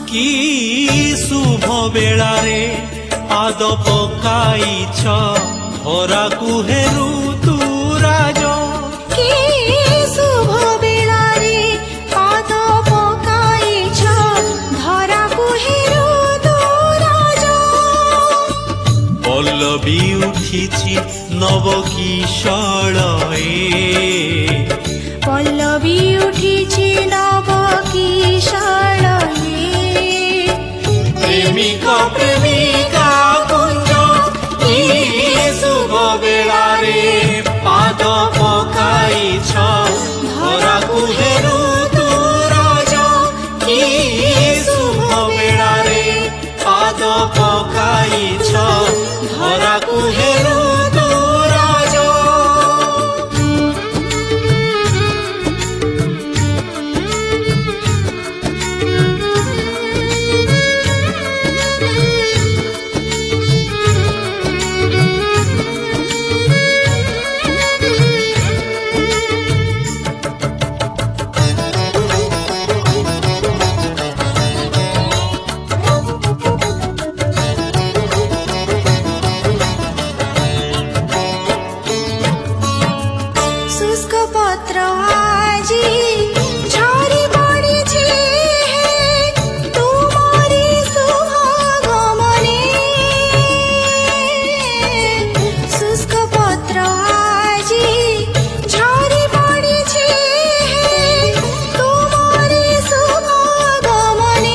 कि शुभ बेला रे पाद पकाइछ धरा कुहे ऋतुराज कि शुभ बेला रे पाद पकाइछ धरा कुहे ऋतुराज पल्लवी उठिछि नव किशोरे पल्लवी उठिछि नव किशोरे प्रेमिका प्रेमिका कुंज कि शुभ बेला रे पाद पकाइछ धरा कुहे ऋतुराज कि शुभ बेला रे पाद पकाइछ धरा कुहे ऋतुराज शुष्क पत्र आजी झरी पड़िछि तुमरी शुभागमने शुष्क पत्र आजी झरी पड़िछि तुमरी शुभागमने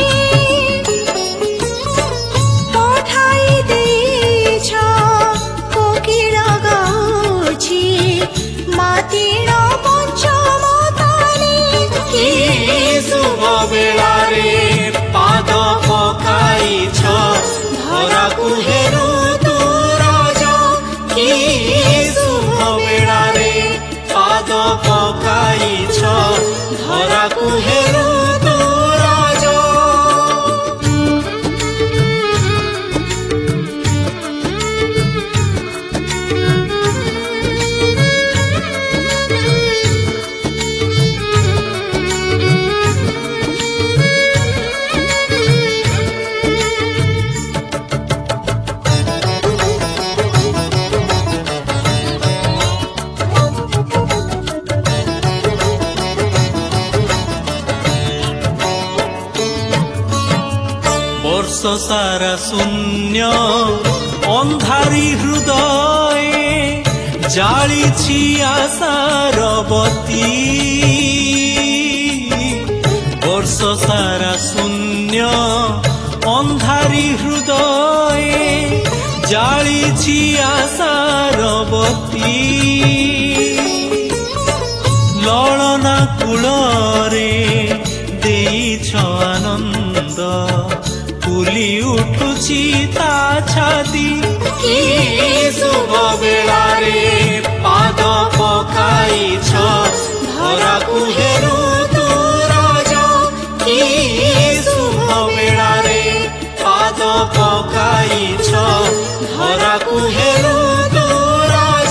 पठाई देछ कोकिल गाउछि मातीर पंचम ताले कि शुभ बेला रे पाद पकाइछ धरा कुहे ऋतुराज कि शुभ बेला रे पाद पकाइछ धरा कुहे ऋतुराज वर्ष सारा शून्य अंधारी हृदय जालिछि आशार बती वर्ष सारा शून्य अंधारी हृदय जालिछि आशार बती ललना कूलरे देइछ आनंद फुली उठुछि ता छाती कि शुभ बेला रे पाद पकाइछ धरा कुहे ऋतुराज कि शुभ बेला रे पाद पकाइछ धरा कुहे ऋतुराज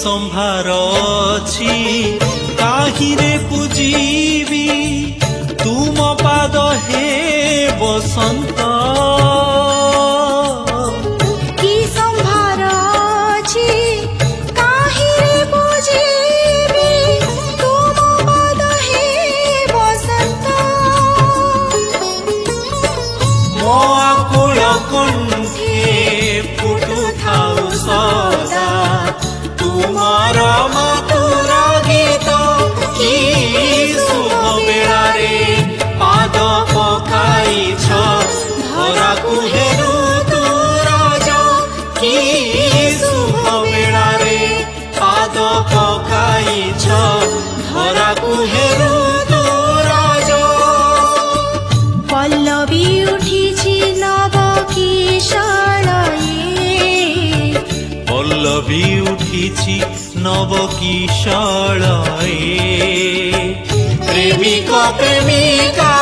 ସମ୍ଭାର ଅଛି କାହିଁରେ ପୂଜିବି ତୁମ ପାଦ ହେ ବସନ୍ତ କି ସମ୍ଭାର ଅଛି କାହିଁରେ ପୂଜିବି ତୁମ ପାଦ ହେ ବସନ୍ତ ମୋ ଆକୁଳ କଣ୍ଠେ ଫୁଟୁଥାଉ ସଦା ତୁମର ମଧୁର ଗୀତ କି ଶୁଭ ବେଳାରେ ପାଦ ପକାଇଛ ଧରାକୁ ହେରୁ ତୁରାଜ କି ଶୁଭ ବେଳାରେ ପାଦ ପକାଇଛ ଧରାକୁ ହେରୁ ତୁରାଜ পল্লবী উঠিছি নব কিশলয়ে পল্লবী উঠিছি নব কিশলয়ে প্রেমিক প্রেমিকা